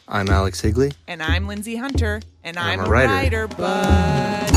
I'm Alex Higley. And I'm Lindsay Hunter. And I'm a writer. writer, bud.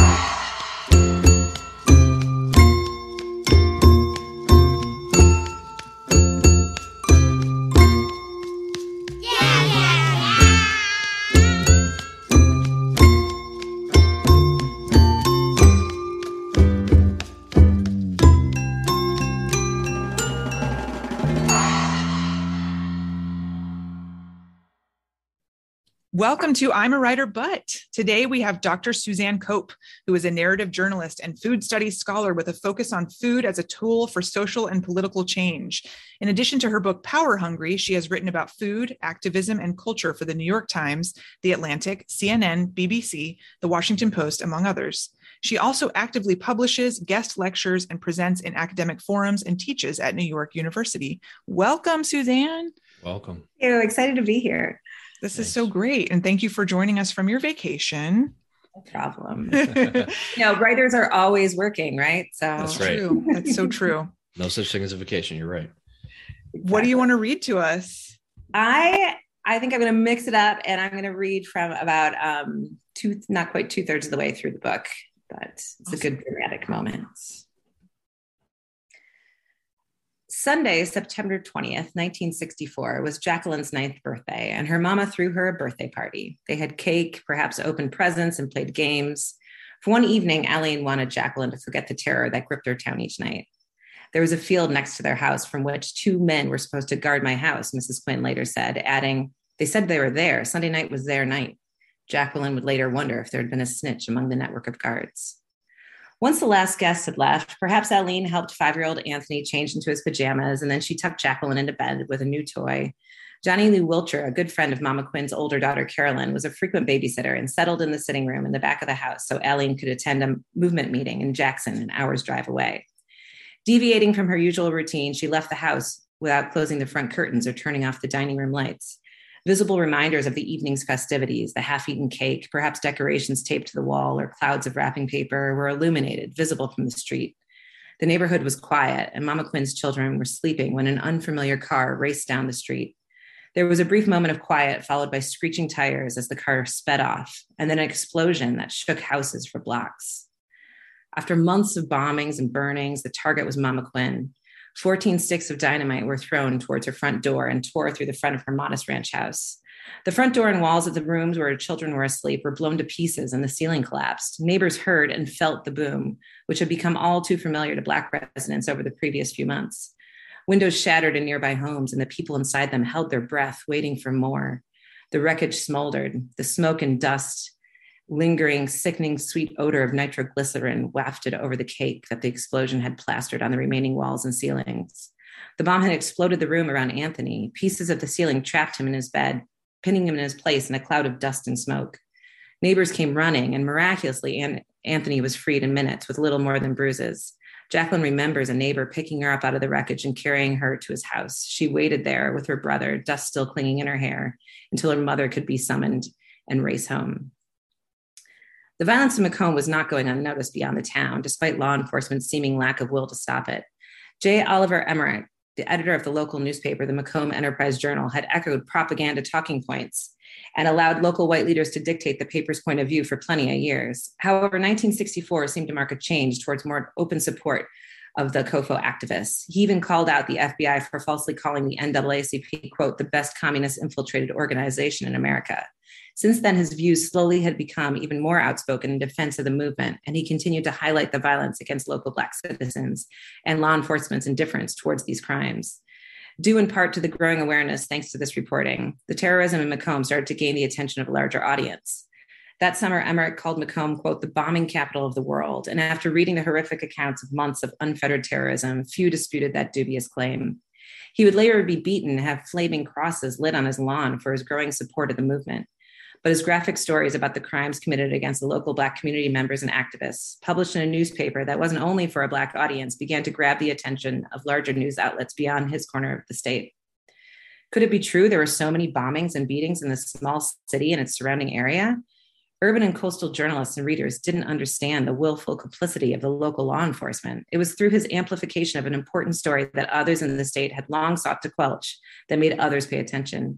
Welcome to I'm a Writer, But. Today we have Dr. Suzanne Cope, who is a narrative journalist and food studies scholar with a focus on food as a tool for social and political change. In addition to her book, Power Hungry, she has written about food, activism, and culture for the New York Times, The Atlantic, CNN, BBC, The Washington Post, among others. She also actively publishes, guest lectures, and presents in academic forums and teaches at New York University. Welcome, Suzanne. Welcome. Thank you. Excited to be here. This is so great. And thank you for joining us from your vacation. No problem. Writers are always working, right? So That's right. True. That's so true. No such thing as a vacation. You're right. Exactly. What do you want to read to us? I think I'm going to mix it up, and I'm going to read from about not quite 2/3 of the way through the book, but it's a good dramatic moment. Sunday, September 20th, 1964, was Jacqueline's 9th birthday, and her mama threw her a birthday party. They had cake, perhaps opened presents, and played games. For one evening, Aline wanted Jacqueline to forget the terror that gripped her town each night. There was a field next to their house from which 2 men were supposed to guard my house, Mrs. Quinn later said, adding, "They said they were there. Sunday night was their night." Jacqueline would later wonder if there had been a snitch among the network of guards. Once the last guest had left, perhaps Aline helped 5-year-old Anthony change into his pajamas, and then she tucked Jacqueline into bed with a new toy. Johnny Lou Wilcher, a good friend of Mama Quinn's older daughter, Carolyn, was a frequent babysitter and settled in the sitting room in the back of the house so Aline could attend a movement meeting in Jackson, an hour's drive away. Deviating from her usual routine, she left the house without closing the front curtains or turning off the dining room lights. Visible reminders of the evening's festivities, the half-eaten cake, perhaps decorations taped to the wall or clouds of wrapping paper were illuminated, visible from the street. The neighborhood was quiet, and Mama Quinn's children were sleeping when an unfamiliar car raced down the street. There was a brief moment of quiet, followed by screeching tires as the car sped off, and then an explosion that shook houses for blocks. After months of bombings and burnings, the target was Mama Quinn. 14 sticks of dynamite were thrown towards her front door and tore through the front of her Modest Ranch house. The front door and walls of the rooms where her children were asleep were blown to pieces and the ceiling collapsed. Neighbors heard and felt the boom, which had become all too familiar to Black residents over the previous few months. Windows shattered in nearby homes, and the people inside them held their breath, waiting for more. The wreckage smoldered. The smoke and dust, lingering, sickening, sweet odor of nitroglycerin wafted over the cake that the explosion had plastered on the remaining walls and ceilings. The bomb had exploded the room around Anthony. Pieces of the ceiling trapped him in his bed, pinning him in his place in a cloud of dust and smoke. Neighbors came running, and miraculously, Anthony was freed in minutes with little more than bruises. Jacqueline remembers a neighbor picking her up out of the wreckage and carrying her to his house. She waited there with her brother, dust still clinging in her hair, until her mother could be summoned and race home. The violence in Macomb was not going unnoticed beyond the town, despite law enforcement's seeming lack of will to stop it. J. Oliver Emmerich, the editor of the local newspaper, the Macomb Enterprise Journal, had echoed propaganda talking points and allowed local white leaders to dictate the paper's point of view for plenty of years. However, 1964 seemed to mark a change towards more open support of the COFO activists. He even called out the FBI for falsely calling the NAACP, quote, the best communist infiltrated organization in America. Since then, his views slowly had become even more outspoken in defense of the movement, and he continued to highlight the violence against local Black citizens and law enforcement's indifference towards these crimes. Due in part to the growing awareness thanks to this reporting, the terrorism in Macomb started to gain the attention of a larger audience. That summer, Emmerich called Macomb, quote, the bombing capital of the world, and after reading the horrific accounts of months of unfettered terrorism, few disputed that dubious claim. He would later be beaten and have flaming crosses lit on his lawn for his growing support of the movement. But his graphic stories about the crimes committed against the local Black community members and activists, published in a newspaper that wasn't only for a Black audience, began to grab the attention of larger news outlets beyond his corner of the state. Could it be true there were so many bombings and beatings in this small city and its surrounding area? Urban and coastal journalists and readers didn't understand the willful complicity of the local law enforcement. It was through his amplification of an important story that others in the state had long sought to quench that made others pay attention.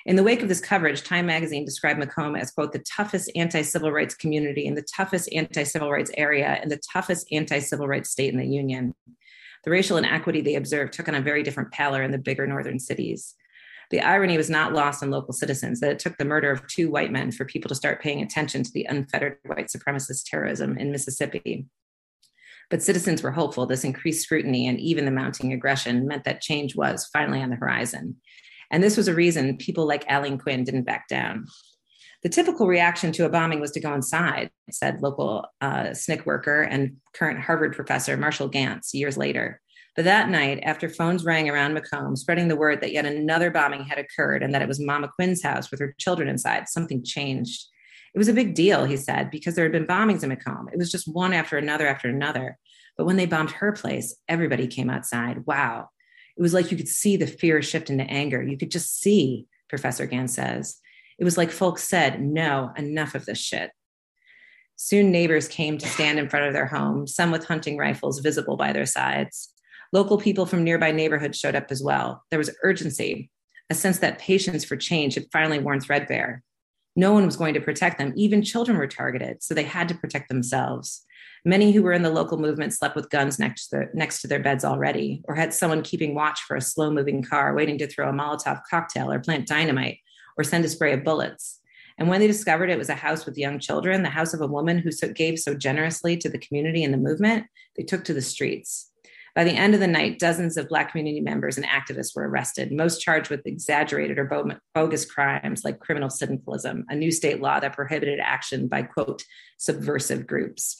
In the wake of this coverage, Time magazine described Macomb as, quote, the toughest anti-civil rights community in the toughest anti-civil rights area and the toughest anti-civil rights state in the Union. The racial inequity they observed took on a very different pallor in the bigger northern cities. The irony was not lost on local citizens that it took the murder of 2 white men for people to start paying attention to the unfettered white supremacist terrorism in Mississippi. But citizens were hopeful this increased scrutiny and even the mounting aggression meant that change was finally on the horizon. And this was a reason people like Aline Quinn didn't back down. The typical reaction to a bombing was to go inside, said local SNCC worker and current Harvard professor Marshall Gantz years later. But that night, after phones rang around Macomb, spreading the word that yet another bombing had occurred and that it was Mama Quinn's house with her children inside, something changed. It was a big deal, he said, because there had been bombings in Macomb. It was just one after another after another. But when they bombed her place, everybody came outside. Wow. It was like you could see the fear shift into anger. You could just see, Professor Gantz says. It was like folks said, no, enough of this shit. Soon neighbors came to stand in front of their homes, some with hunting rifles visible by their sides. Local people from nearby neighborhoods showed up as well. There was urgency, a sense that patience for change had finally worn threadbare. No one was going to protect them. Even children were targeted, so they had to protect themselves. Many who were in the local movement slept with guns next to their beds already, or had someone keeping watch for a slow-moving car waiting to throw a Molotov cocktail or plant dynamite or send a spray of bullets. And when they discovered it was a house with young children, the house of a woman who gave so generously to the community and the movement, they took to the streets. By the end of the night, dozens of Black community members and activists were arrested, most charged with exaggerated or bogus crimes like criminal syndicalism, a new state law that prohibited action by, quote, subversive groups.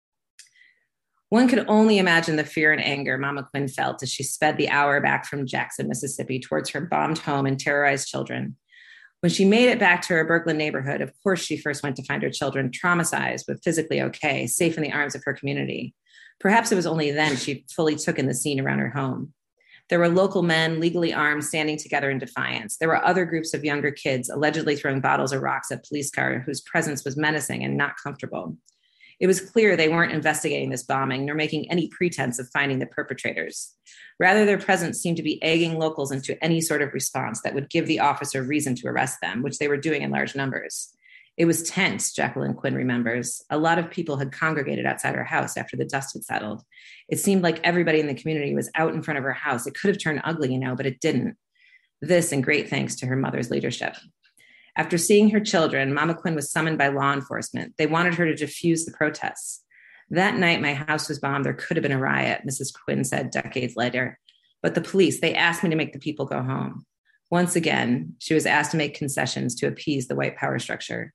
One could only imagine the fear and anger Mama Quinn felt as she sped the hour back from Jackson, Mississippi, towards her bombed home and terrorized children. When she made it back to her Berkland neighborhood, of course, she first went to find her children traumatized, but physically okay, safe in the arms of her community. Perhaps it was only then she fully took in the scene around her home. There were local men, legally armed, standing together in defiance. There were other groups of younger kids allegedly throwing bottles or rocks at police cars whose presence was menacing and not comfortable. It was clear they weren't investigating this bombing nor making any pretense of finding the perpetrators. Rather, their presence seemed to be egging locals into any sort of response that would give the officer reason to arrest them, which they were doing in large numbers. It was tense, Jacqueline Quinn remembers. A lot of people had congregated outside her house after the dust had settled. It seemed like everybody in the community was out in front of her house. It could have turned ugly, but it didn't. This in great thanks to her mother's leadership. After seeing her children, Mama Quinn was summoned by law enforcement. They wanted her to defuse the protests. That night, my house was bombed. There could have been a riot, Mrs. Quinn said decades later. But the police, they asked me to make the people go home. Once again, she was asked to make concessions to appease the white power structure.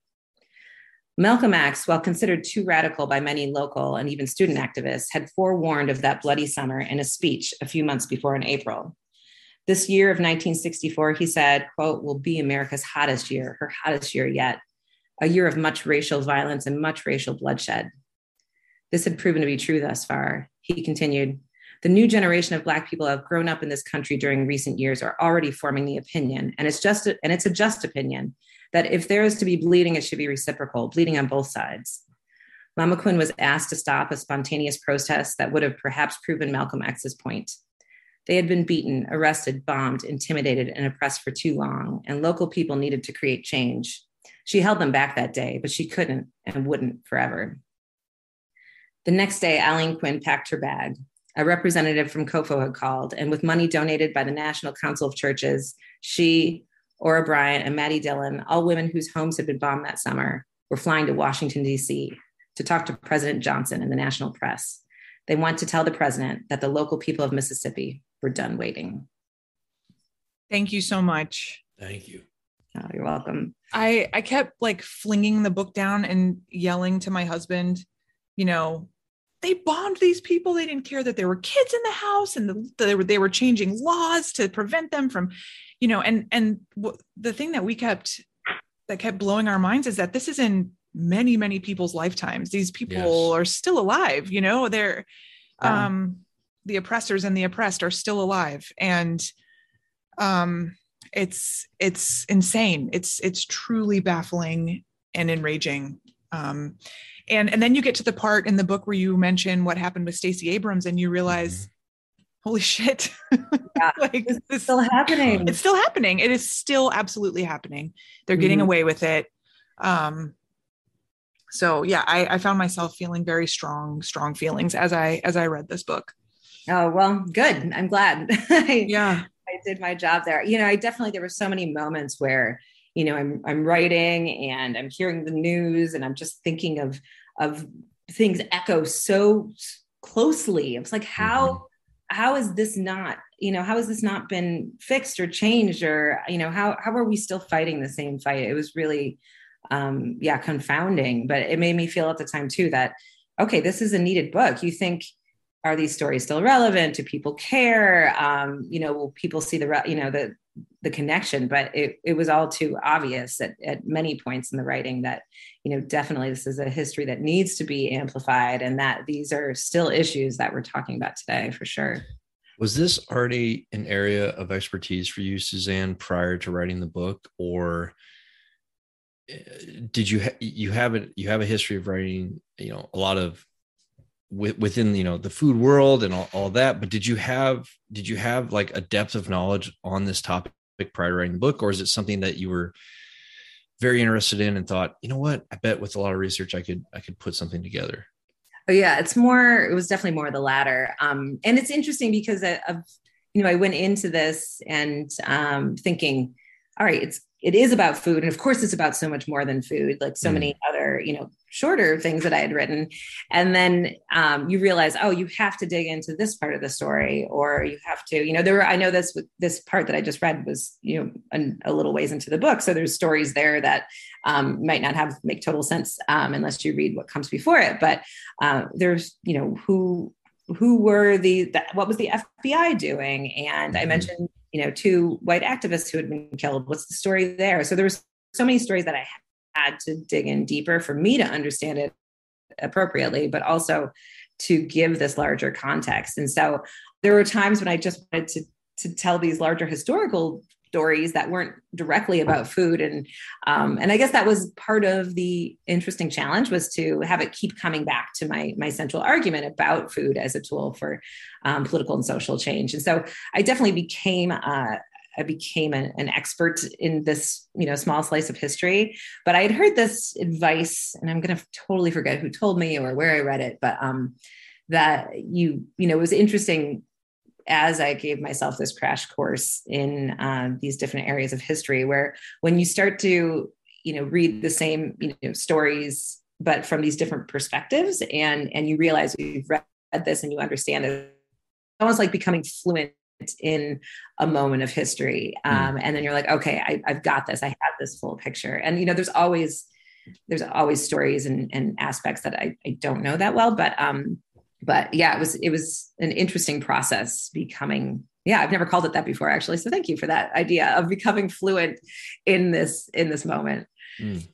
Malcolm X, while considered too radical by many local and even student activists, had forewarned of that bloody summer in a speech a few months before in April. This year of 1964, he said, quote, will be America's hottest year, her hottest year yet, a year of much racial violence and much racial bloodshed. This had proven to be true thus far. He continued, the new generation of Black people who have grown up in this country during recent years are already forming the opinion, and it's a just opinion, that if there is to be bleeding, it should be reciprocal, bleeding on both sides. Mama Quinn was asked to stop a spontaneous protest that would have perhaps proven Malcolm X's point. They had been beaten, arrested, bombed, intimidated, and oppressed for too long, and local people needed to create change. She held them back that day, but she couldn't and wouldn't forever. The next day, Aline Quinn packed her bag. A representative from COFO had called, and with money donated by the National Council of Churches, she, Ora Bryant, and Maddie Dillon, all women whose homes had been bombed that summer, were flying to Washington, D.C. to talk to President Johnson and the national press. They want to tell the president that the local people of Mississippi were done waiting. Thank you so much. Thank you. Oh, you're welcome. I kept flinging the book down and yelling to my husband, they bombed these people. They didn't care that there were kids in the house and they were changing laws to prevent them from, the thing that kept blowing our minds is that this is in many, many people's lifetimes. These people are still alive, they're, the oppressors and the oppressed are still alive. And, it's insane. It's truly baffling and enraging. And then you get to the part in the book where you mention what happened with Stacey Abrams and you realize holy shit. Yeah, Like it's still happening. It's still happening. It is still absolutely happening. They're getting away with it. So yeah, I found myself feeling very strong feelings as I read this book. Oh, well, good. I'm glad. Yeah. I did my job there. There were so many moments where, I'm writing and I'm hearing the news and I'm just thinking of things echo so closely. It's like, how is this not, how has this not been fixed or changed, or, how are we still fighting the same fight? It was really, confounding, but it made me feel at the time too that, okay, this is a needed book. You think, are these stories still relevant? Do people care? Will people see the connection? But it was all too obvious at many points in the writing that, definitely this is a history that needs to be amplified, and that these are still issues that we're talking about today for sure. Was this already an area of expertise for you, Suzanne, prior to writing the book, or did you have a history of writing, a lot of within the food world and all that, but did you have like a depth of knowledge on this topic prior to writing the book, or is it something that you were very interested in and thought, you know what, I bet with a lot of research I could put something together? Oh yeah, it was definitely more the latter. And it's interesting because I went into this and thinking, all right, it is about food. And of course it's about so much more than food, like so many other, shorter things that I had written. And then you realize, oh, you have to dig into this part of the story, or you have to, I know this part that I just read was, a little ways into the book. So there's stories there that might not make total sense unless you read what comes before it. But there's, who were what was the FBI doing? And I mentioned, 2 white activists who had been killed. What's the story there? So there was so many stories that I had to dig in deeper for me to understand it appropriately, but also to give this larger context. And so there were times when I just wanted to tell these larger historical stories that weren't directly about food. And I guess that was part of the interesting challenge, was to have it keep coming back to my central argument about food as a tool for political and social change. And so I definitely became an expert in this, small slice of history. But I had heard this advice, and I'm going to totally forget who told me or where I read it, but that it was interesting as I gave myself this crash course in these different areas of history, where when you start to, read the same, stories, but from these different perspectives, and you realize you've read this and you understand it, almost like becoming fluent in a moment of history. And then you're like, okay, I've got this. I have this full picture. And, there's always stories and aspects that I don't know that well, but yeah, it was an interesting process becoming, I've never called it that before, actually. So thank you for that idea of becoming fluent in this moment. Am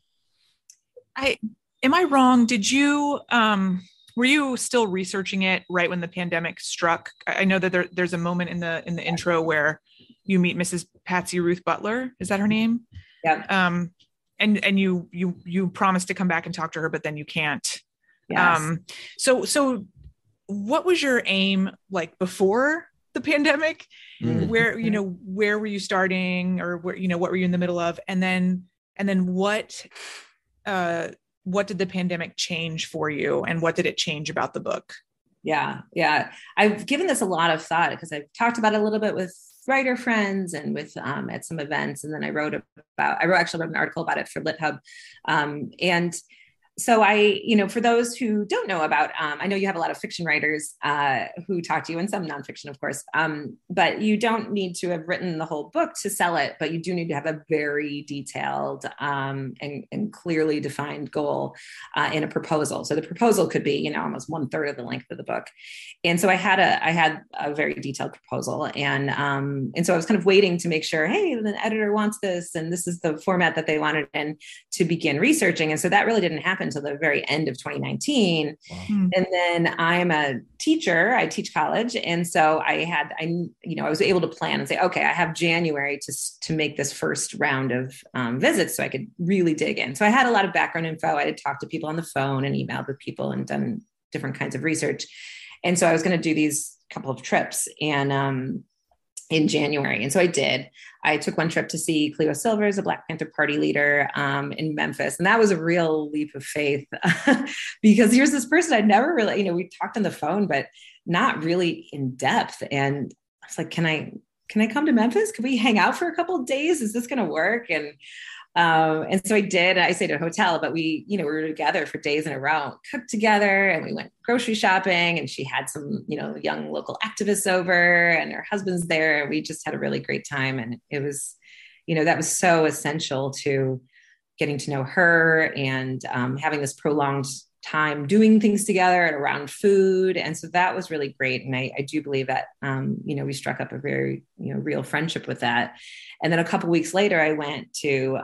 I wrong? Did you, were you still researching it right when the pandemic struck? I know that there's a moment in the intro where you meet Mrs. Patsy Ruth Butler. Is that her name? Yeah. And you promised to come back and talk to her, but then you can't. Yes. So what was your aim like before the pandemic? Where were you starting, or where, what were you in the middle of? And then what did the pandemic change for you, and what did it change about the book? Yeah. I've given this a lot of thought because I've talked about it a little bit with writer friends and with at some events. And then I actually wrote an article about it for LitHub. And so for those who don't know about, I know you have a lot of fiction writers who talk to you, and some nonfiction, of course, but you don't need to have written the whole book to sell it, but you do need to have a very detailed and clearly defined goal in a proposal. So the proposal could be, almost 1/3 of the length of the book. And so I had a very detailed proposal, and so I was kind of waiting to make sure, hey, the editor wants this, and this is the format that they wanted, and to begin researching. And so that really didn't happen until the very end of 2019. Wow. And then I'm a teacher, I teach college. And so I was able to plan and say, okay, I have January to make this first round of visits so I could really dig in. So I had a lot of background info. I had talked to people on the phone and emailed with people and done different kinds of research. And so I was going to do these couple of trips and in January. And so I took one trip to see Cleo Silvers, a Black Panther Party leader in Memphis. And that was a real leap of faith because here's this person I'd never really, we talked on the phone, but not really in depth. And I was like, can I come to Memphis? Can we hang out for a couple of days? Is this going to work? And so I did. I stayed at a hotel, but we were together for days in a row, cooked together, and we went grocery shopping. And she had some, young local activists over, and her husband's there. We just had a really great time, and it was, that was so essential to getting to know her and having this prolonged time doing things together and around food. And so that was really great. And I do believe that, we struck up a very, real friendship with that. And then a couple of weeks later, I went to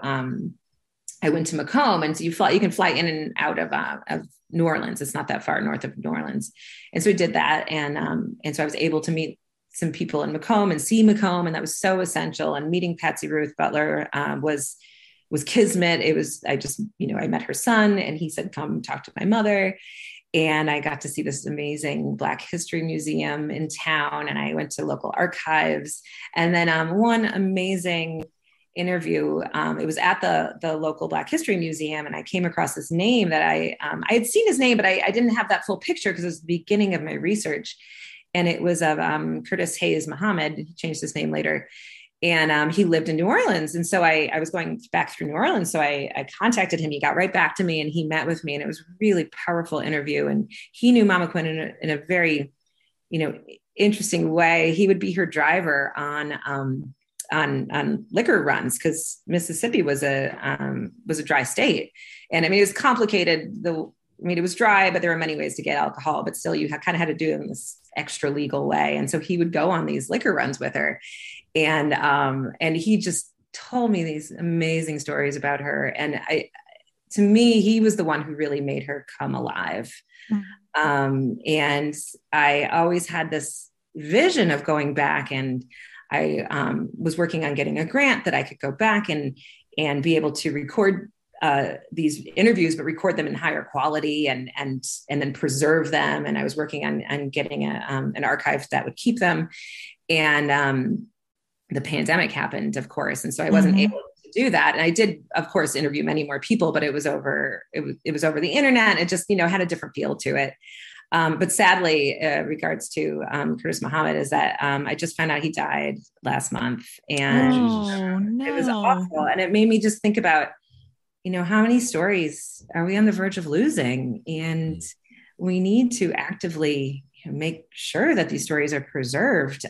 Macomb, and so you can fly in and out of New Orleans. It's not that far north of New Orleans. And so we did that. And so I was able to meet some people in Macomb and see Macomb. And that was so essential. And meeting Patsy Ruth Butler was kismet. I met her son, and he said, come talk to my mother. And I got to see this amazing Black History Museum in town. And I went to local archives. And then one amazing interview, it was at the local Black History Museum. And I came across this name that I had seen his name, but I didn't have that full picture because it was the beginning of my research. And it was of Curtis Hayes Muhammad. He changed his name later. And he lived in New Orleans. And so I was going back through New Orleans. So I contacted him. He got right back to me, and he met with me. And it was a really powerful interview. And he knew Mama Quinn in a very, interesting way. He would be her driver on liquor runs, because Mississippi was a dry state. And I mean, it was complicated. It was dry, but there were many ways to get alcohol, but still you kind of had to do it in this extra legal way. And so he would go on these liquor runs with her. And he just told me these amazing stories about her. And to me, he was the one who really made her come alive. Mm-hmm. And I always had this vision of going back, and I was working on getting a grant that I could go back and be able to record these interviews, but record them in higher quality and then preserve them. And I was working on getting an archive that would keep them. And the pandemic happened, of course. And so I wasn't able to do that. And I did, of course, interview many more people, but it was over the internet. It just, had a different feel to it. But sadly, regards to Curtis Muhammad, is that I just found out he died last month. And It was awful. And it made me just think about, how many stories are we on the verge of losing? And we need to actively make sure that these stories are preserved.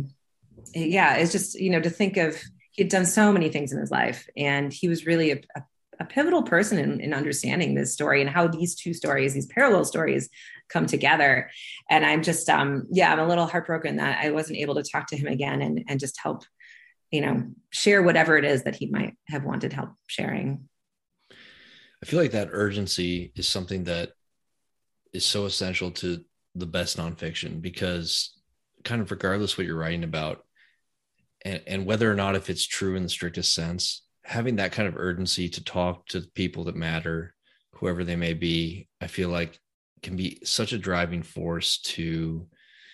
It's just, to think of, he'd done so many things in his life, and he was really a pivotal person in understanding this story and how these two stories, these parallel stories, come together. And I'm just, I'm a little heartbroken that I wasn't able to talk to him again and just help, share whatever it is that he might have wanted help sharing. I feel like that urgency is something that is so essential to the best nonfiction, because kind of regardless what you're writing about, and whether or not if it's true in the strictest sense, having that kind of urgency to talk to people that matter, whoever they may be, I feel like can be such a driving force to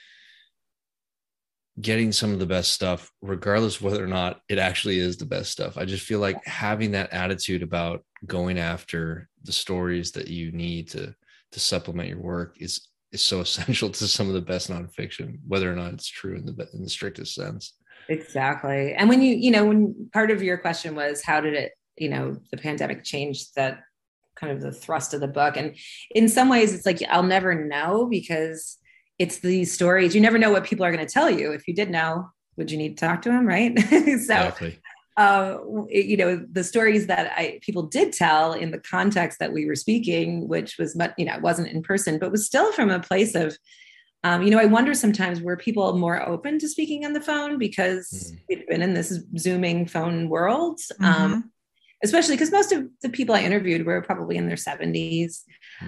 getting some of the best stuff, regardless of whether or not it actually is the best stuff. I just feel like having that attitude about going after the stories that you need to supplement your work is so essential to some of the best nonfiction, whether or not it's true in the strictest sense. Exactly. And when when part of your question was, how did it, the pandemic change that kind of the thrust of the book? And in some ways it's like, I'll never know, because it's these stories. You never know what people are going to tell you. If you did know, would you need to talk to them? Right. So, exactly. The stories that people did tell in the context that we were speaking, which was, it wasn't in person, but was still from a place of, I wonder sometimes, were people more open to speaking on the phone because we've been in this Zooming phone world, especially because most of the people I interviewed were probably in their 70s.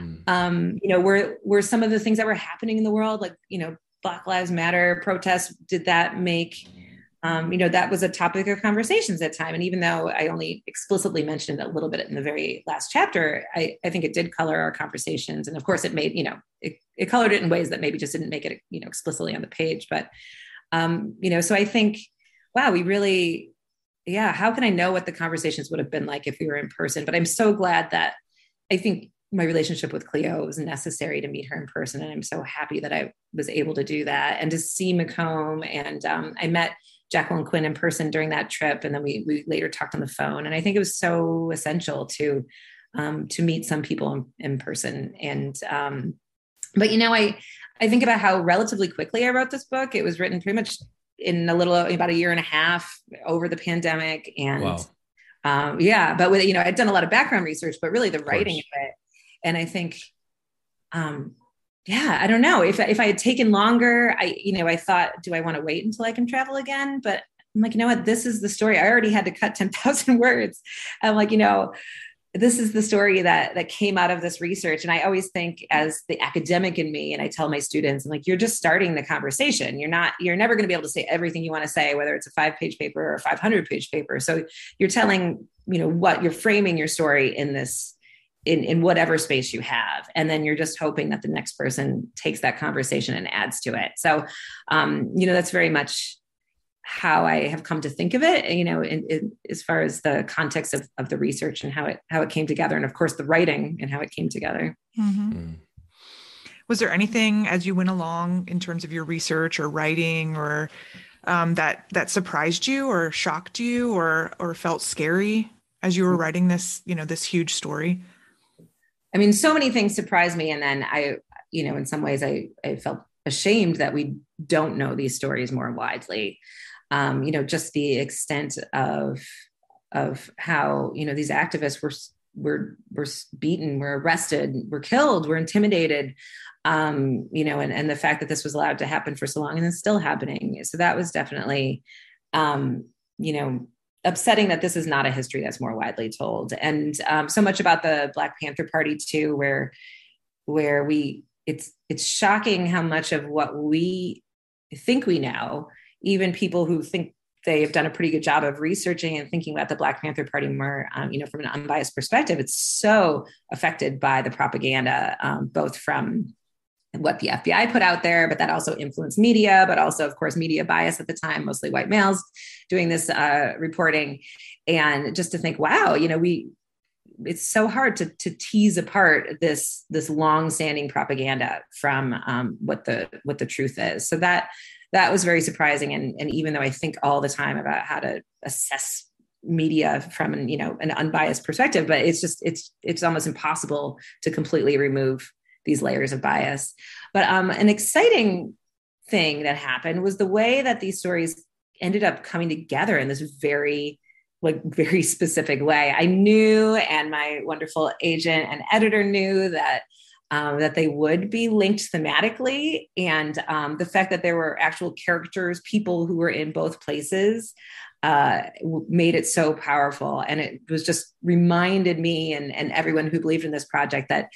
Were some of the things that were happening in the world, like, Black Lives Matter protests, did that make, that was a topic of conversations at time. And even though I only explicitly mentioned a little bit in the very last chapter, I think it did color our conversations. And of course it made, it it colored it in ways that maybe just didn't make it, explicitly on the page. But, so I think, wow, we really, how can I know what the conversations would have been like if we were in person? But I'm so glad that I think my relationship with Cleo was necessary to meet her in person. And I'm so happy that I was able to do that and to see McComb. And I met Jacqueline Quinn in person during that trip. And then we later talked on the phone. And I think it was so essential to meet some people in person. And, but, I think about how relatively quickly I wrote this book. It was written pretty much in about a year and a half over the pandemic. And wow. But with, I'd done a lot of background research, but really the writing of it. And I think, I don't know if I had taken longer, I thought, do I want to wait until I can travel again? But I'm like, you know what, this is the story. I already had to cut 10,000 words. I'm like, this is the story that came out of this research. And I always think as the academic in me, and I tell my students, I'm like, you're just starting the conversation. You're never going to be able to say everything you want to say, whether it's a 5-page paper or a 500-page paper. So you're telling, what you're framing your story in this, in whatever space you have. And then you're just hoping that the next person takes that conversation and adds to it. So, that's very much how I have come to think of it, in as far as the context of the research and how it came together. And of course the writing and how it came together. Mm-hmm. Mm. Was there anything as you went along in terms of your research or writing or that surprised you or shocked you or felt scary as you were writing this, this huge story? I mean, so many things surprised me. And then I, in some ways I felt ashamed that we don't know these stories more widely. Just the extent of how, these activists were beaten, were arrested, were killed, were intimidated, and the fact that this was allowed to happen for so long and it's still happening. So that was definitely, upsetting that this is not a history that's more widely told. And so much about the Black Panther Party too, where it's shocking how much of what we think we know, even people who think they have done a pretty good job of researching and thinking about the Black Panther Party more, from an unbiased perspective, it's so affected by the propaganda, both from what the FBI put out there, but that also influenced media, but also, of course, media bias at the time, mostly white males doing this reporting. And just to think, wow, it's so hard to tease apart this long-standing propaganda from what the truth is. So that was very surprising. And even though I think all the time about how to assess media from an unbiased perspective, but it's almost impossible to completely remove these layers of bias. But an exciting thing that happened was the way that these stories ended up coming together in this very specific way. I knew, and my wonderful agent and editor knew that they would be linked thematically. And the fact that there were actual characters, people who were in both places, made it so powerful. And it was just reminded me and everyone who believed in this project that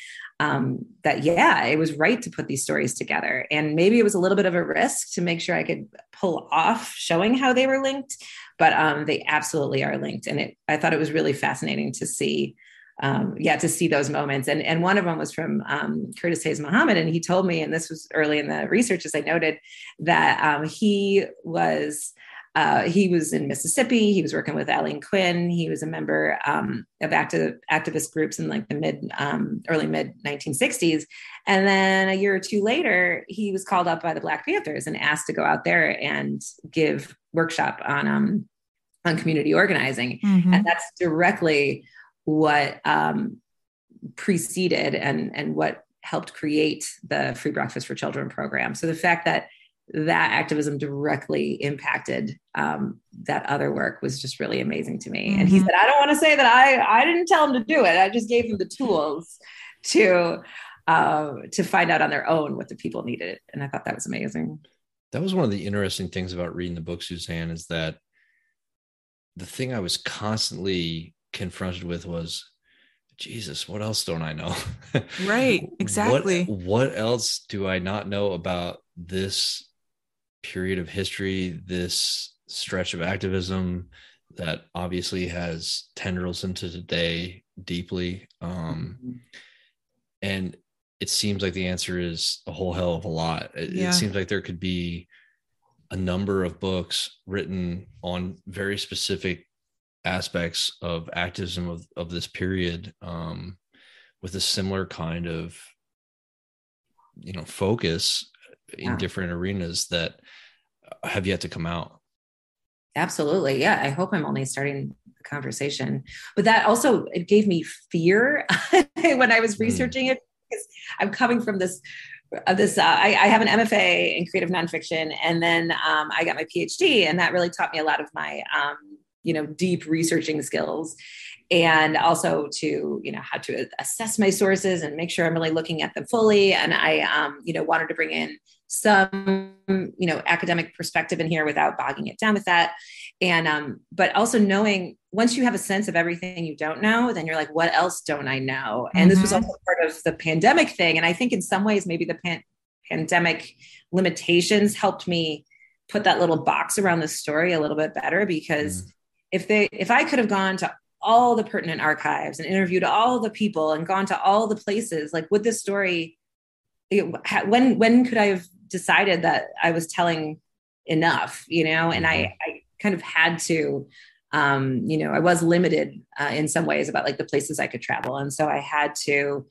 it was right to put these stories together. And maybe it was a little bit of a risk to make sure I could pull off showing how they were linked, but they absolutely are linked. And I thought it was really fascinating to see, to see those moments. And one of them was from Curtis Hayes Muhammad. And he told me, and this was early in the research, as I noted, that he was in Mississippi. He was working with Eileen Quinn. He was a member of activist groups in like the early mid 1960s. And then a year or two later, he was called up by the Black Panthers and asked to go out there and give workshop on community organizing. Mm-hmm. And that's directly what preceded and what helped create the Free Breakfast for Children program. So the fact that activism directly impacted that other work was just really amazing to me. Mm-hmm. And he said, I don't want to say that I didn't tell him to do it. I just gave him the tools to find out on their own what the people needed. And I thought that was amazing. That was one of the interesting things about reading the book, Suzanne, is that the thing I was constantly confronted with was, Jesus, what else don't I know? Right, exactly. What else do I not know about this period of history, this stretch of activism that obviously has tendrils into today deeply? And it seems like the answer is a whole hell of a lot. It seems like there could be a number of books written on very specific aspects of activism of this period, with a similar kind of, focus in different arenas that have yet to come out. Absolutely. Yeah. I hope I'm only starting the conversation, but that also, it gave me fear when I was researching it, because I'm coming from I have an MFA in creative nonfiction. And then I got my PhD, and that really taught me a lot of my, deep researching skills, and also to, how to assess my sources and make sure I'm really looking at them fully. And I, wanted to bring in some, academic perspective in here without bogging it down with that. And, but also knowing, once you have a sense of everything you don't know, then you're like, what else don't I know? And this was also part of the pandemic thing. And I think in some ways, maybe the pandemic limitations helped me put that little box around the story a little bit better, because if I could have gone to all the pertinent archives and interviewed all the people and gone to all the places, like, would this story, when could I have decided that I was telling enough, and I kind of had to, I was limited in some ways about like the places I could travel. And so I had to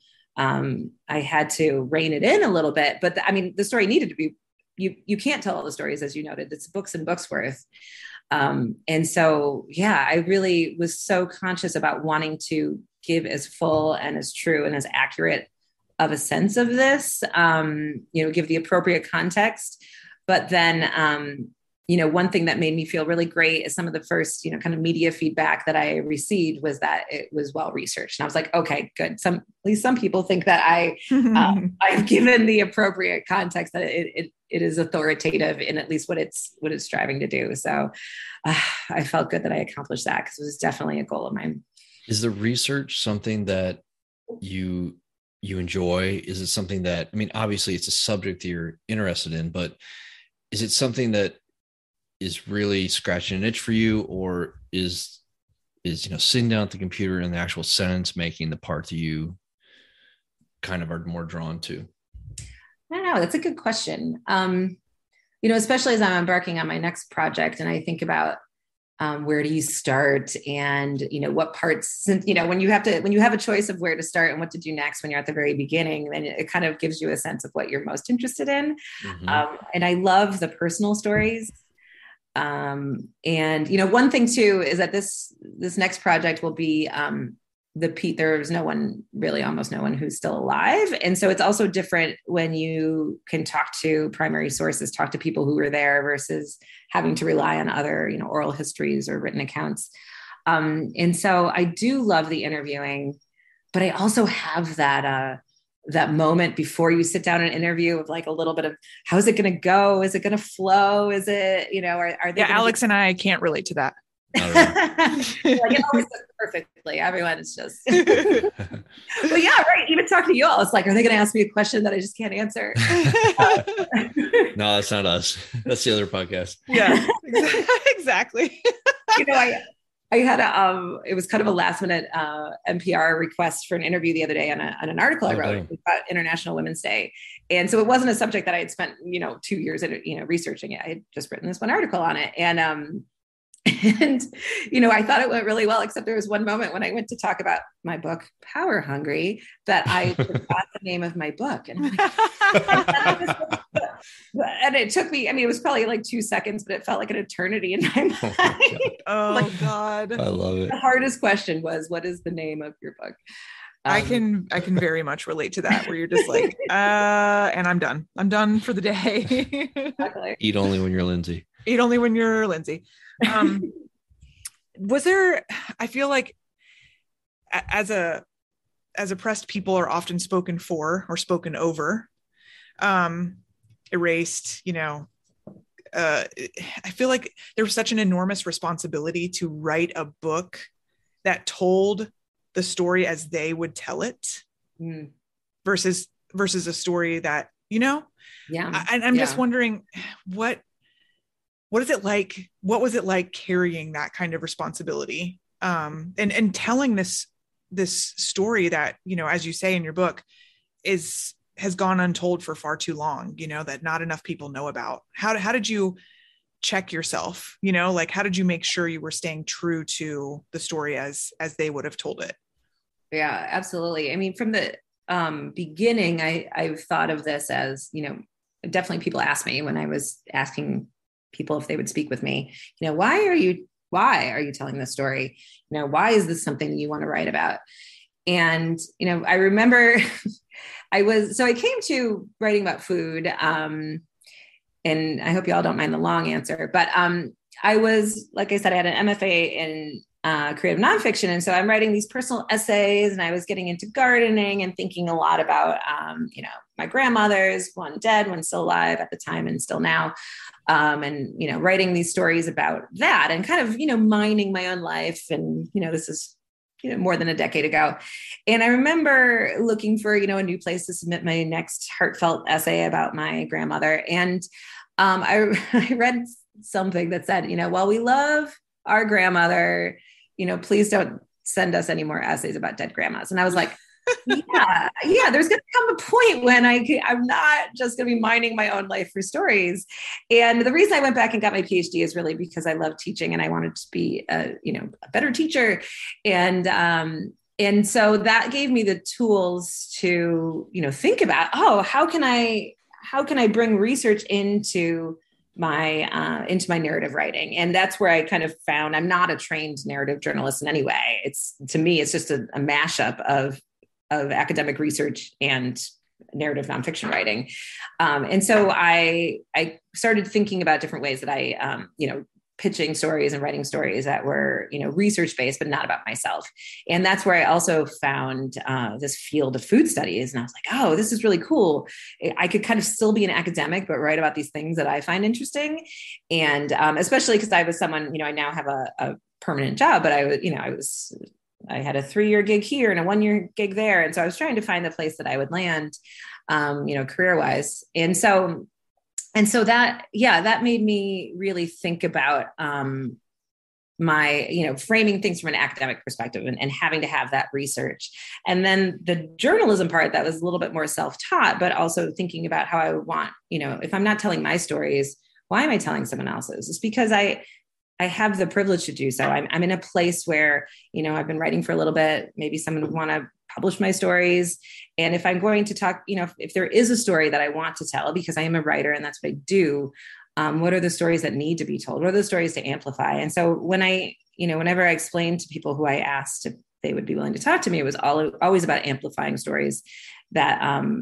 rein it in a little bit, but the story needed to be, you can't tell all the stories, as you noted, it's books and books worth. And so, yeah, I really was so conscious about wanting to give as full and as true and as accurate of a sense of this, give the appropriate context. But then, one thing that made me feel really great is some of the first, kind of media feedback that I received was that it was well-researched. And I was like, okay, good. At least some people think that I've given the appropriate context, that it is authoritative in at least what it's striving to do. So I felt good that I accomplished that, because it was definitely a goal of mine. Is the research something that you enjoy? Is it something that, obviously it's a subject that you're interested in, but is it something that is really scratching an itch for you, or is sitting down at the computer and the actual sentence making the part that you kind of are more drawn to? I don't know. That's a good question. Especially as I'm embarking on my next project, and I think about where do you start, and what parts, since when you have a choice of where to start and what to do next when you're at the very beginning, then it kind of gives you a sense of what you're most interested in. And I love the personal stories. And one thing too is that this next project will be there's almost no one who's still alive. And so it's also different when you can talk to primary sources, talk to people who were there, versus having to rely on other, oral histories or written accounts. And so I do love the interviewing, but I also have that moment before you sit down and interview of like a little bit of, how is it going to go? Is it going to flow? Is it, are they? Yeah, Alex and I can't relate to that. It always goes perfectly. Everyone is just, but yeah, right. Even talking to you all, it's like, are they going to ask me a question that I just can't answer? No, that's not us. That's the other podcast. Yeah, exactly. I had it was kind of a last minute NPR request for an interview the other day on an article I wrote about International Women's Day. And so it wasn't a subject that I had spent, 2 years researching it. I had just written this one article on it. And I thought it went really well, except there was one moment when I went to talk about my book, Power Hungry, that I forgot the name of my book. And and it took me, it was probably like 2 seconds, but it felt like an eternity in my mind. Oh God. I love it. The hardest question was, what is the name of your book? I can very much relate to that, where you're just like, and I'm done for the day. Exactly. Eat only when you're Lindsay. Eat only when you're Lindsay. Was there, I feel like as oppressed people are often spoken for or spoken over, erased, I feel like there was such an enormous responsibility to write a book that told the story as they would tell it, versus a story that, I'm just wondering what is it like? What was it like carrying that kind of responsibility? And telling this story that, as you say in your book, has gone untold for far too long, that not enough people know about. How did you check yourself? Like, how did you make sure you were staying true to the story as they would have told it? Yeah, absolutely. I mean, from the beginning, I've thought of this as, definitely people asked me when I was asking people if they would speak with me, why are you telling this story? Why is this something you want to write about? And, I remember I came to writing about food, and I hope you all don't mind the long answer, but I was, like I said, I had an MFA in creative nonfiction. And so I'm writing these personal essays, and I was getting into gardening and thinking a lot about, my grandmothers, one dead, one still alive at the time and still now. And, writing these stories about that and kind of, mining my own life. And, this is, more than a decade ago. And I remember looking for, a new place to submit my next heartfelt essay about my grandmother. And I read something that said, while we love our grandmother, please don't send us any more essays about dead grandmas. And I was like, yeah, there's going to come a point when I'm not just going to be mining my own life for stories. And the reason I went back and got my PhD is really because I love teaching and I wanted to be a better teacher. And so that gave me the tools to, think about, how can I bring research into my narrative writing? And that's where I kind of found I'm not a trained narrative journalist in any way. To me, it's just a mashup of academic research and narrative nonfiction writing. And so I started thinking about different ways that I, pitching stories and writing stories that were, research-based, but not about myself. And that's where I also found this field of food studies. And I was like, oh, this is really cool. I could kind of still be an academic, but write about these things that I find interesting. And especially because I was someone, I now have a permanent job, but I had a 3-year gig here and a 1-year gig there. And so I was trying to find the place that I would land, career-wise. And so that made me really think about my, framing things from an academic perspective and having to have that research. And then the journalism part, that was a little bit more self-taught, but also thinking about how I would want, if I'm not telling my stories, why am I telling someone else's? It's because I have the privilege to do so. I'm in a place where, I've been writing for a little bit. Maybe someone would want to publish my stories. And if I'm going to talk, if there is a story that I want to tell, because I am a writer and that's what I do, what are the stories that need to be told? What are the stories to amplify? And so whenever I explained to people who I asked if they would be willing to talk to me, it was always about amplifying stories that,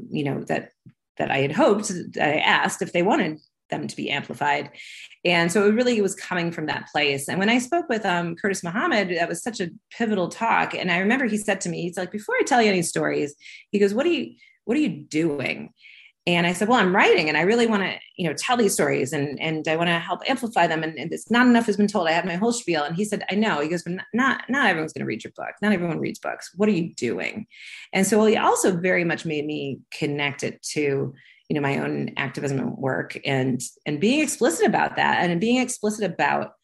that I had hoped, that I asked if they wanted them to be amplified. And so it really was coming from that place. And when I spoke with Curtis Muhammad, that was such a pivotal talk. And I remember he said to me, he's like, before I tell you any stories, he goes, what are you doing? And I said, well, I'm writing and I really want to, tell these stories and I want to help amplify them. And it's not enough has been told. I had my whole spiel. And he said, I know. He goes, but not everyone's going to read your book. Not everyone reads books. What are you doing? And so he also very much made me connect it to, my own activism work and being explicit about that and being explicit about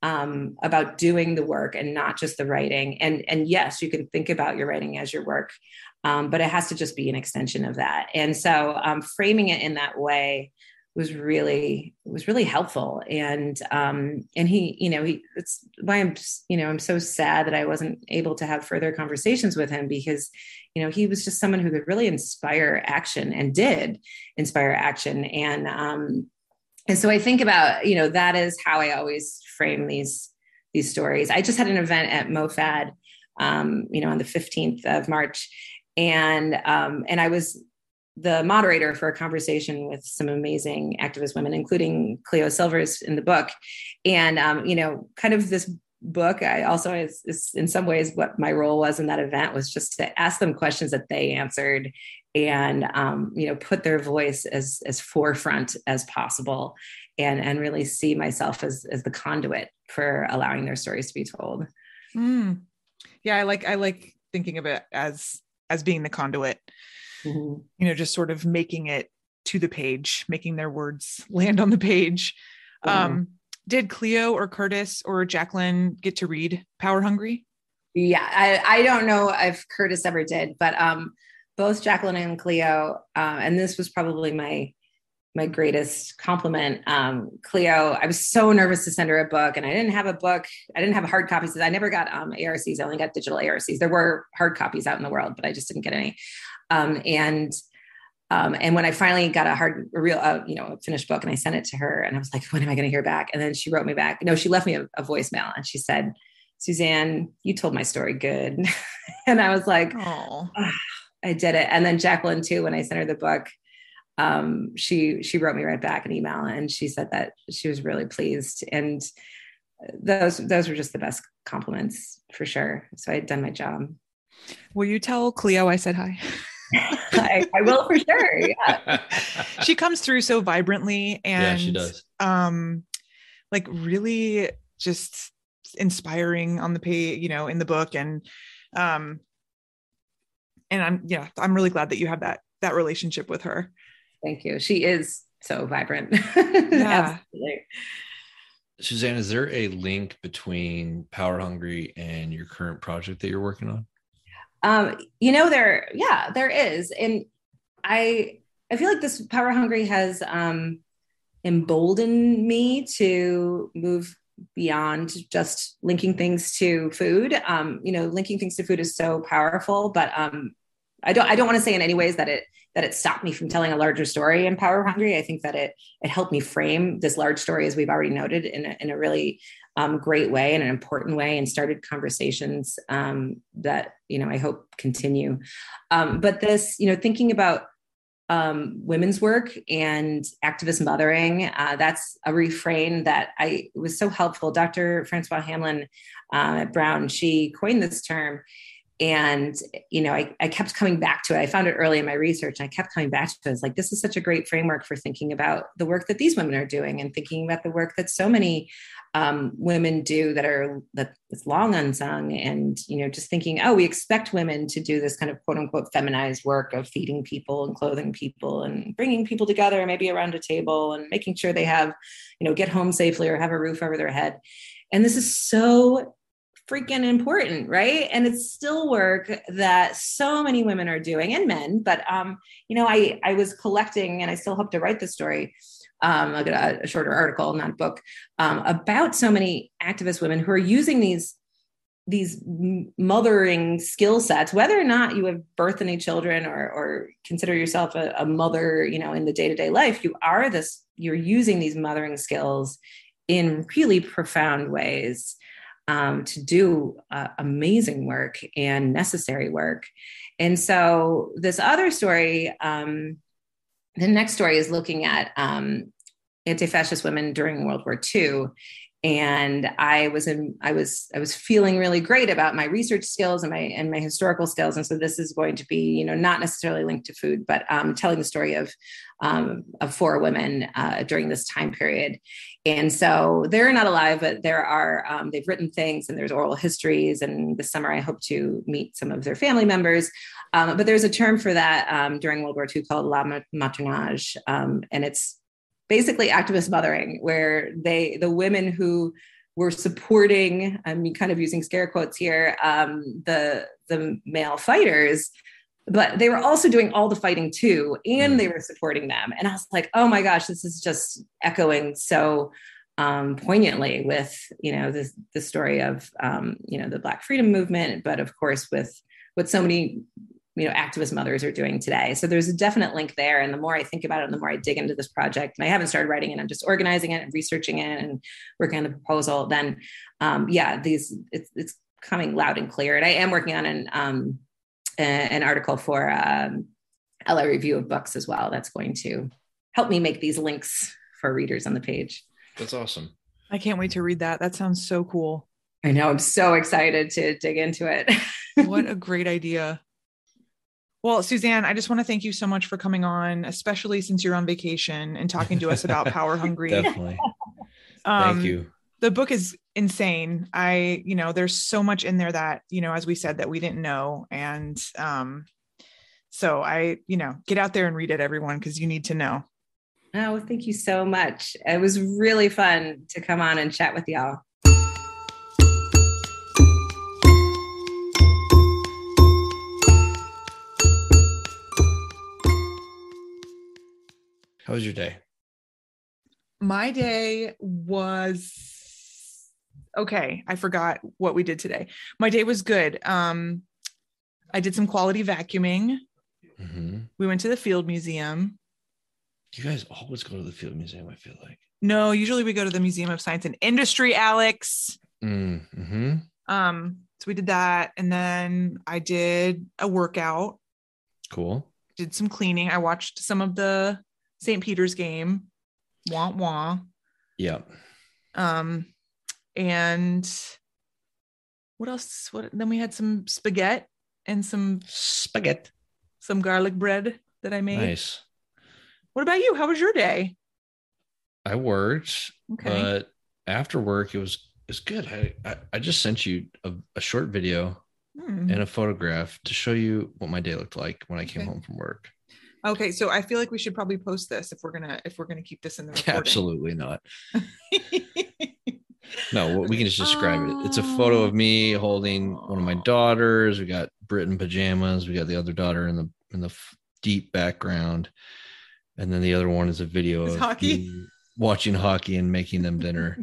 doing the work and not just the writing. And yes, you can think about your writing as your work, but it has to just be an extension of that. And so framing it in that way was really helpful. And he, it's why I'm so sad that I wasn't able to have further conversations with him, because, he was just someone who could really inspire action and did inspire action. And so I think about, that is how I always frame these stories. I just had an event at MoFad, on the 15th of March. And I was the moderator for a conversation with some amazing activist women, including Cleo Silvers in the book. And, kind of this book, I also, is in some ways what my role was in that event was just to ask them questions that they answered and, put their voice as forefront as possible and really see myself as the conduit for allowing their stories to be told. Yeah. I like thinking of it as being the conduit. Mm-hmm. Just sort of making it to the page, making their words land on the page. Mm-hmm. Did Cleo or Curtis or Jacqueline get to read Power Hungry? Yeah, I don't know if Curtis ever did, but both Jacqueline and Cleo, and this was probably my greatest compliment. Cleo, I was so nervous to send her a book, and I didn't have a book. I didn't have hard copies. I never got ARCs. I only got digital ARCs. There were hard copies out in the world, but I just didn't get any. And when I finally got a real finished book, and I sent it to her, and I was like, when am I going to hear back? And then she wrote me back. No, she left me a voicemail, and she said, Suzanne, you told my story good. And I was like, oh, I did it. And then Jacqueline too, when I sent her the book, she wrote me right back an email, and she said that she was really pleased. And those were just the best compliments for sure. So I had done my job. Will you tell Cleo I said hi? I will for sure. Yeah. She comes through so vibrantly, and yeah, she does. Like really just inspiring on the page, in the book. And I'm really glad that you have that relationship with her. Thank you. She is so vibrant. Yeah. Absolutely. Suzanne, is there a link between Power Hungry and your current project that you're working on? There is. And I feel like this Power Hungry has emboldened me to move beyond just linking things to food. Linking things to food is so powerful, but I don't want to say in any ways that it stopped me from telling a larger story in Power Hungry. I think that it helped me frame this large story, as we've already noted, in a really great way and an important way, and started conversations that, I hope continue. But this, thinking about women's work and activist mothering, that's a refrain that was so helpful. Dr. Francois Hamlin at Brown, she coined this term. And, I kept coming back to it. I found it early in my research, and I kept coming back to it. It's like, this is such a great framework for thinking about the work that these women are doing, and thinking about the work that so many women do that is long unsung. And, just thinking, we expect women to do this kind of quote unquote feminized work of feeding people and clothing people and bringing people together, maybe around a table, and making sure they have, get home safely or have a roof over their head. And this is so freaking important, right? And it's still work that so many women are doing, and men. But I was collecting, and I still hope to write this story, like a shorter article, not a book, about so many activist women who are using these mothering skill sets, whether or not you have birthed any children or consider yourself a mother, in the day-to-day life. You're using these mothering skills in really profound ways to do amazing work and necessary work. And so this other story, the next story, is looking at anti-fascist women during World War II. And I was feeling really great about my research skills and my historical skills. And so this is going to be, not necessarily linked to food, but telling the story of 4 women during this time period. And so they're not alive, but there are, they've written things, and there's oral histories. And this summer I hope to meet some of their family members. But there's a term for that during World War II called la maternage. And it's basically activist mothering, where the women who were supporting, I'm kind of using scare quotes here, the male fighters, but they were also doing all the fighting too, and they were supporting them. And I was like, oh my gosh, this is just echoing so poignantly with, the story of, the Black freedom movement, but of course with what so many activist mothers are doing today. So there's a definite link there. And the more I think about it, and the more I dig into this project, and I haven't started writing it, I'm just organizing it and researching it and working on the proposal, then it's coming loud and clear. And I am working on an article for LA Review of Books as well. That's going to help me make these links for readers on the page. That's awesome. I can't wait to read that. That sounds so cool. I know. I'm so excited to dig into it. What a great idea. Well, Suzanne, I just want to thank you so much for coming on, especially since you're on vacation, and talking to us about Power Hungry. Definitely. Thank you. The book is insane. There's so much in there that, as we said, that we didn't know. And so get out there and read it, everyone, because you need to know. Oh, thank you so much. It was really fun to come on and chat with y'all. How was your day? My day was okay. I forgot what we did today. My day was good. I did some quality vacuuming. Mm-hmm. We went to the Field Museum. You guys always go to the Field Museum, I feel like. No, usually we go to the Museum of Science and Industry, Alex. Mm-hmm. So we did that. And then I did a workout. Cool. Did some cleaning. I watched some of the St. Peter's game. Wah wah. Yeah. And what else? Then we had some spaghetti and some garlic bread that I made. Nice. What about you? How was your day? I worked, Okay. but after work it was good. I just sent you a short video and a photograph to show you what my day looked like when I came home from work. Okay, so I feel like we should probably post this if we're gonna keep this in the recording. Absolutely not. No, we can just describe it. It's a photo of me holding one of my daughters. We got Brit in pajamas. We got the other daughter in the deep background, and then the other one is a video of hockey. Watching hockey and making them dinner.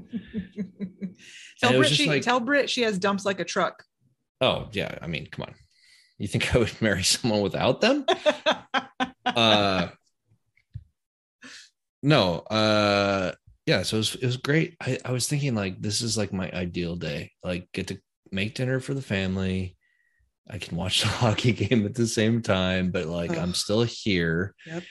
Tell Brit she has dumps like a truck. Oh yeah, I mean, come on. You think I would marry someone without them? No. Yeah, so it was great. I was thinking like this is like my ideal day. Like get to make dinner for the family. I can watch the hockey game at the same time, but like I'm still here. Yep.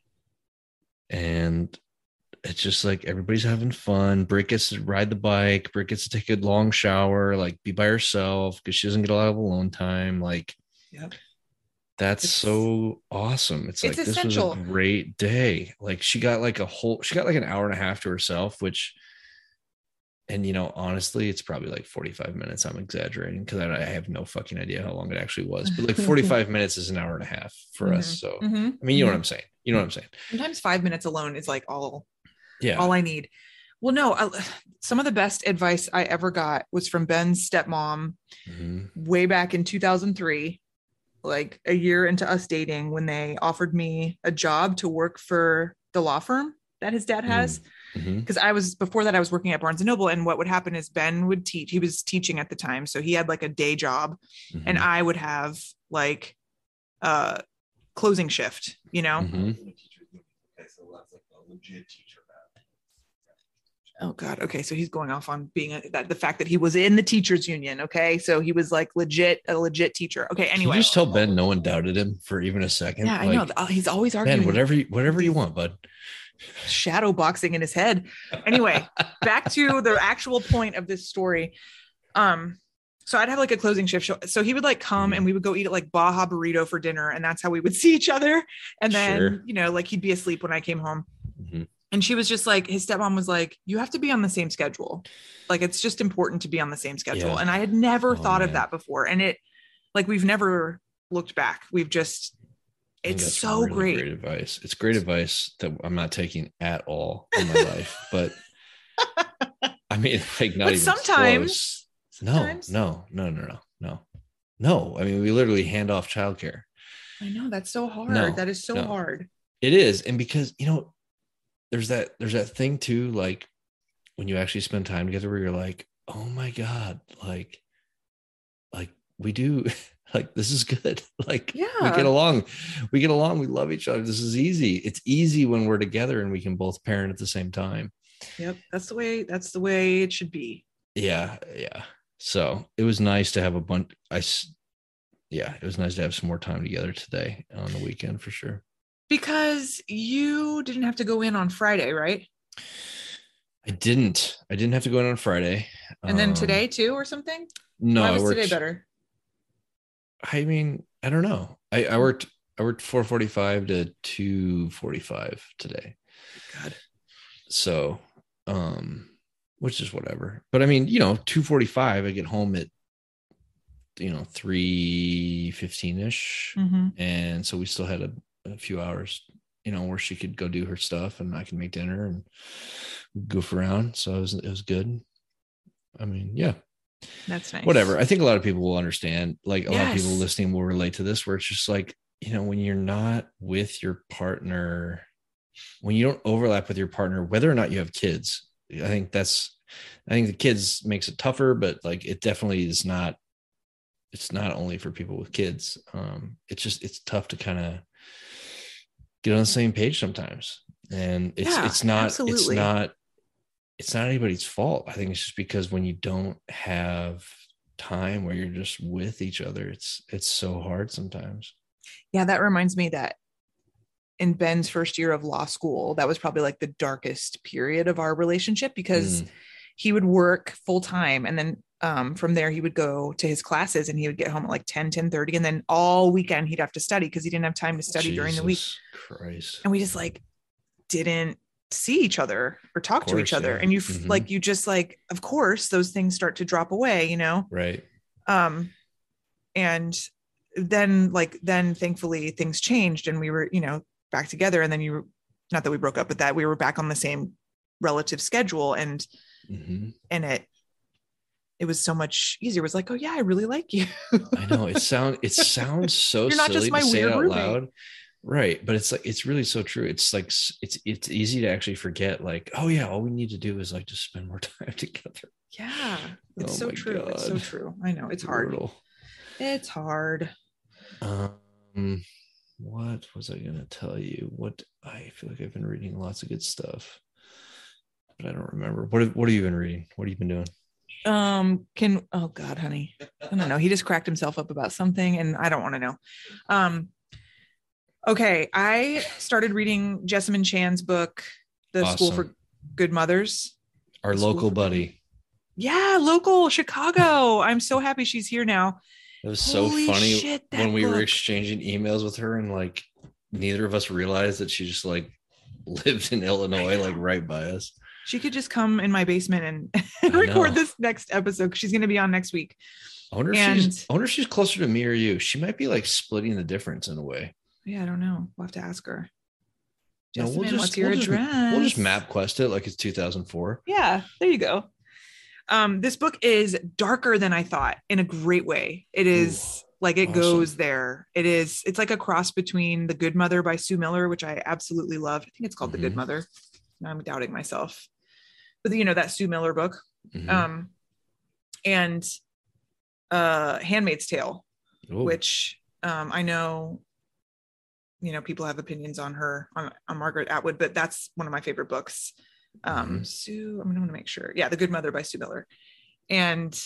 And it's just like everybody's having fun. Britt gets to ride the bike. Britt gets to take a long shower, like be by herself because she doesn't get a lot of alone time. Like, yep. That's so awesome. It's like essential. This was a great day. Like she got like an hour and a half to herself, and honestly, it's probably like 45 minutes. I'm exaggerating because I have no fucking idea how long it actually was, but like 45 minutes is an hour and a half for us. So, I mean, you know what I'm saying? You know what I'm saying? Sometimes 5 minutes alone is like all Yeah. All I need. Well, no, some of the best advice I ever got was from Ben's stepmom way back in 2003, like a year into us dating, when they offered me a job to work for the law firm that his dad has. Because before that I was working at Barnes & Noble, and what would happen is Ben would teach. He was teaching at the time, so he had like a day job, and I would have like closing shift, Oh God. Okay. So he's going off on being the fact that he was in the teachers union. Okay. So he was like a legit teacher. Okay. Anyway. Can you just tell Ben no one doubted him for even a second? Yeah, I know. He's always arguing. Ben, whatever you want, bud. Shadow boxing in his head. Anyway, back to the actual point of this story. So I'd have like a closing shift. So he would like come and we would go eat at like Baja Burrito for dinner. And that's how we would see each other. And then, like he'd be asleep when I came home. And she was just like, his stepmom was like, you have to be on the same schedule. Like, it's just important to be on the same schedule. Yeah. And I had never thought of that before. And we've never looked back. It's so really great. Great advice. It's great advice that I'm not taking at all in my life, but I mean, like not even sometimes, close. No. I mean, we literally hand off childcare. I know, that's so hard. That is so hard. It is. And because, there's that thing too, like when you actually spend time together where you're like, oh my God, like we do, like, this is good. Like, we get along. We love each other. This is easy. It's easy when we're together and we can both parent at the same time. Yep. That's the way it should be. Yeah. Yeah. So it was nice to have it was nice to have some more time together today on the weekend for sure. Because you didn't have to go in on Friday, right? I didn't have to go in on Friday. And then today too, or something? No, why was today better? I mean, I don't know. I worked 4:45 to 2:45 today. God. So, which is whatever. But I mean, 2:45, I get home at 3:15ish. And so we still had a few hours, where she could go do her stuff and I can make dinner and goof around. So it was good. I mean, yeah. That's nice. Whatever. I think a lot of people will understand, like a lot of people listening will relate to this, where it's just like, when you're not with your partner when you don't overlap with your partner, whether or not you have kids. I think the kids makes it tougher, but like it definitely is not. It's not only for people with kids. It's tough to kind of get on the same page sometimes, and it's not absolutely. it's not anybody's fault. I think it's just because when you don't have time where you're just with each other, it's so hard sometimes. Yeah, that reminds me that in Ben's first year of law school, that was probably like the darkest period of our relationship because he would work full time, and then from there he would go to his classes, and he would get home at like 10:30, and then all weekend he'd have to study because he didn't have time to study during the week. Christ. And we just like didn't see each other or talk to each other. And you like, you just like, of course those things start to drop away, you know? Right. And then thankfully things changed and we were, you know, back together. And then not that we broke up, but that we were back on the same relative schedule. And it was so much easier. It was like, oh yeah, I really like you. I know it sounds so You're not silly just my to say weird out roommate. loud. Right. But it's like, it's really so true. It's like, it's easy to actually forget like, oh yeah, all we need to do is like just spend more time together. Yeah. It's so true. God. It's so true. I know it's brutal. hard. It's hard. What was I going to tell you? I feel like I've been reading lots of good stuff, but I don't remember. What have you been reading? What have you been doing? Oh God, honey. I don't know. He just cracked himself up about something and I don't want to know. Okay. I started reading Jessamine Chan's book, The School for Good Mothers. Our local buddy. Yeah. Local Chicago. I'm so happy she's here now. It was so funny when we were exchanging emails with her and like neither of us realized that she just like lived in Illinois, like right by us. She could just come in my basement and record this next episode because she's going to be on next week. I wonder if she's closer to me or you. She might be like splitting the difference in a way. Yeah, I don't know. We'll have to ask her. No, what's your address? We'll just MapQuest it like it's 2004. Yeah, there you go. This book is darker than I thought in a great way. It is like it goes there. It's like a cross between The Good Mother by Sue Miller, which I absolutely love. I think it's called The Good Mother. Now I'm doubting myself. But you know, that Sue Miller book. And Handmaid's Tale, which I know, you know, people have opinions on her, on Margaret Atwood, but that's one of my favorite books. Sue, I'm going to make sure. Yeah. The Good Mother by Sue Miller. And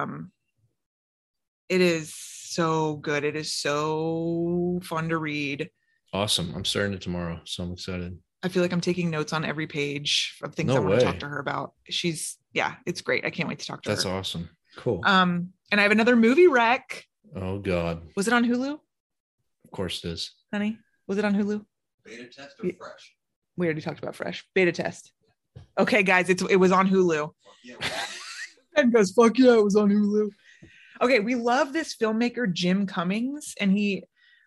it is so good. It is so fun to read. Awesome. I'm starting it tomorrow, so I'm excited. I feel like I'm taking notes on every page of things I want to talk to her about. It's great. I can't wait to talk to her. That's awesome. Cool. And I have another movie rec. Oh God. Was it on Hulu? Of course it is. Honey, was it on Hulu? Beta test or Fresh? We already talked about Fresh. Beta test. Okay, guys, it was on Hulu. And goes, fuck yeah, it was on Hulu. Okay, we love this filmmaker, Jim Cummings, and he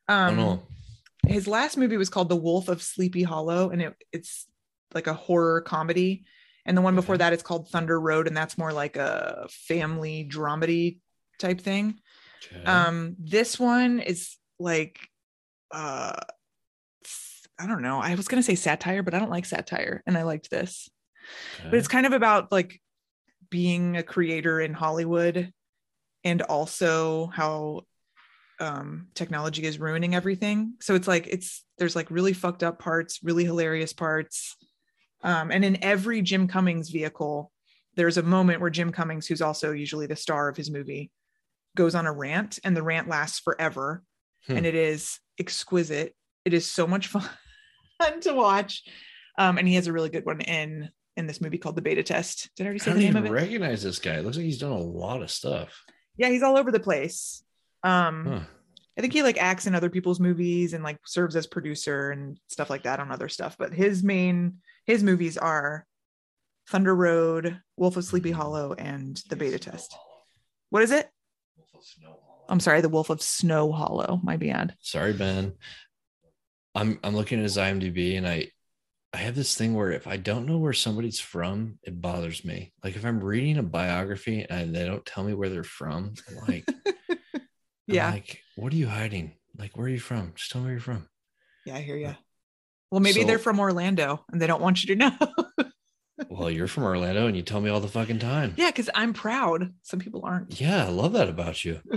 his last movie was called The Wolf of Sleepy Hollow, and it's like a horror comedy. And the one before that is called Thunder Road, and that's more like a family dramedy type thing. Okay. This one is like I don't know. I was gonna say satire, but I don't like satire, and I liked this. Okay. But it's kind of about like being a creator in Hollywood, and also how technology is ruining everything. So it's like there's like really fucked up parts, really hilarious parts. And in every Jim Cummings vehicle, there's a moment where Jim Cummings, who's also usually the star of his movie, goes on a rant, and the rant lasts forever. And it is exquisite. It is so much fun to watch. And he has a really good one in this movie called The Beta Test. Did I already say the name of it? I don't even recognize this guy. It looks like he's done a lot of stuff. Yeah, he's all over the place. I think he like acts in other people's movies and like serves as producer and stuff like that on other stuff. But his movies are Thunder Road, Wolf of Sleepy Hollow, and The Beta Test. What is it? Wolf of Snow Hollow. I'm sorry, The Wolf of Snow Hollow. My bad. Sorry, Ben. I'm looking at his IMDb, and I have this thing where if I don't know where somebody's from, it bothers me. Like if I'm reading a biography and they don't tell me where they're from, I'm like, yeah, I'm like, what are you hiding? Like, where are you from? Just tell me where you're from. Yeah, I hear you. Well, maybe So- they're from Orlando and they don't want you to know. Well, you're from Orlando and you tell me all the fucking time. Yeah, because I'm proud. Some people aren't. Yeah, I love that about you.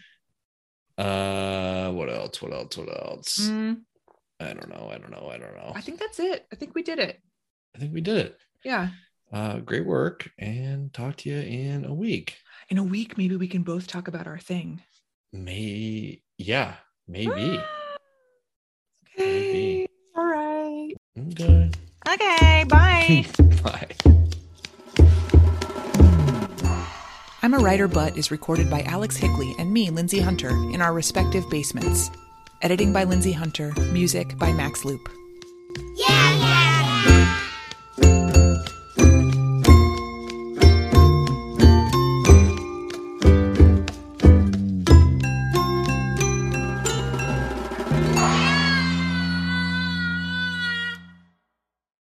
What else? Mm, I don't know. I think that's it. I think we did it. I think we did it. Yeah. Great work, and talk to you in a week. In a week, maybe we can both talk about our thing. Maybe. Okay. Maybe. All right. Okay. Okay. Bye. Bye. I'm a Writer But is recorded by Alex Hickley and me, Lindsay Hunter, in our respective basements. Editing by Lindsay Hunter. Music by Max Loop. Yeah!